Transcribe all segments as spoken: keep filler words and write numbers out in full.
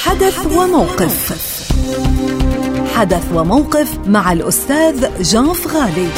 حدث وموقف. حدث وموقف مع الأستاذ جان فغالي.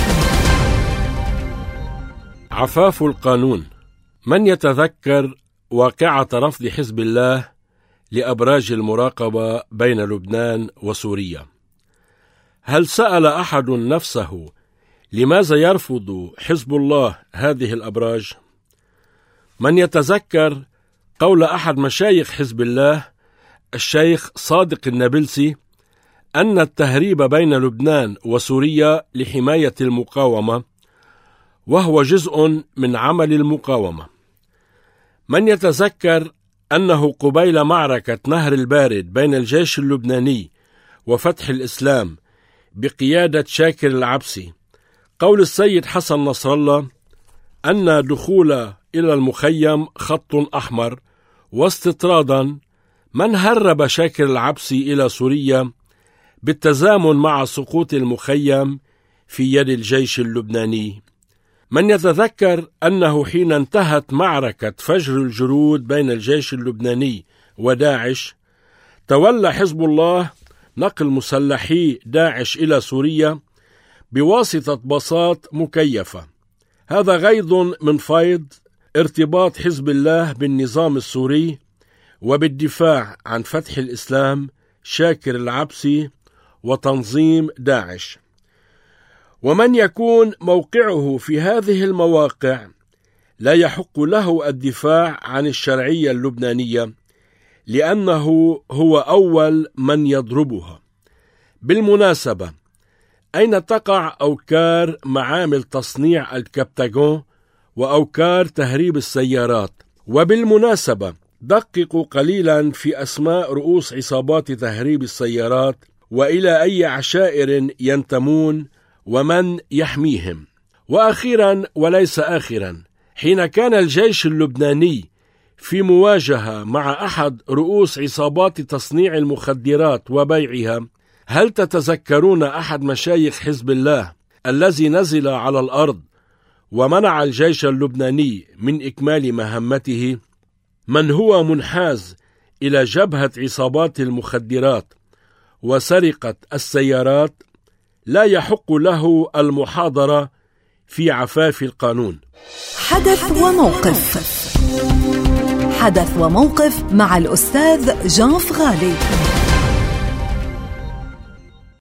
عفاف القانون. من يتذكر واقعة رفض حزب الله لأبراج المراقبة بين لبنان وسوريا؟ هل سأل أحد نفسه لماذا يرفض حزب الله هذه الأبراج؟ من يتذكر قول أحد مشايخ حزب الله الشيخ صادق النابلسي أن التهريب بين لبنان وسوريا لحماية المقاومة وهو جزء من عمل المقاومة؟ من يتذكر أنه قبيل معركة نهر البارد بين الجيش اللبناني وفتح الإسلام بقيادة شاكر العبسي قول السيد حسن نصر الله أن دخول إلى المخيم خط أحمر، واستطرادا من هرب شاكر العبسي إلى سوريا بالتزامن مع سقوط المخيم في يد الجيش اللبناني؟ من يتذكر أنه حين انتهت معركة فجر الجرود بين الجيش اللبناني وداعش تولى حزب الله نقل مسلحي داعش إلى سوريا بواسطة باصات مكيفة؟ هذا غيض من فيض ارتباط حزب الله بالنظام السوري وبالدفاع عن فتح الإسلام، شاكر العبسي وتنظيم داعش. ومن يكون موقعه في هذه المواقع لا يحق له الدفاع عن الشرعية اللبنانية لأنه هو أول من يضربها. بالمناسبة، أين تقع أوكار معامل تصنيع الكبتاغون وأوكار تهريب السيارات؟ وبالمناسبة دققوا قليلا في أسماء رؤوس عصابات تهريب السيارات وإلى أي عشائر ينتمون ومن يحميهم. وأخيرا وليس آخرا، حين كان الجيش اللبناني في مواجهة مع أحد رؤوس عصابات تصنيع المخدرات وبيعها، هل تتذكرون أحد مشايخ حزب الله الذي نزل على الأرض ومنع الجيش اللبناني من إكمال مهمته؟ من هو منحاز إلى جبهة عصابات المخدرات وسرقة السيارات لا يحق له المحاضرة في عفاف القانون. حدث وموقف. حدث وموقف مع الأستاذ جان فغالي.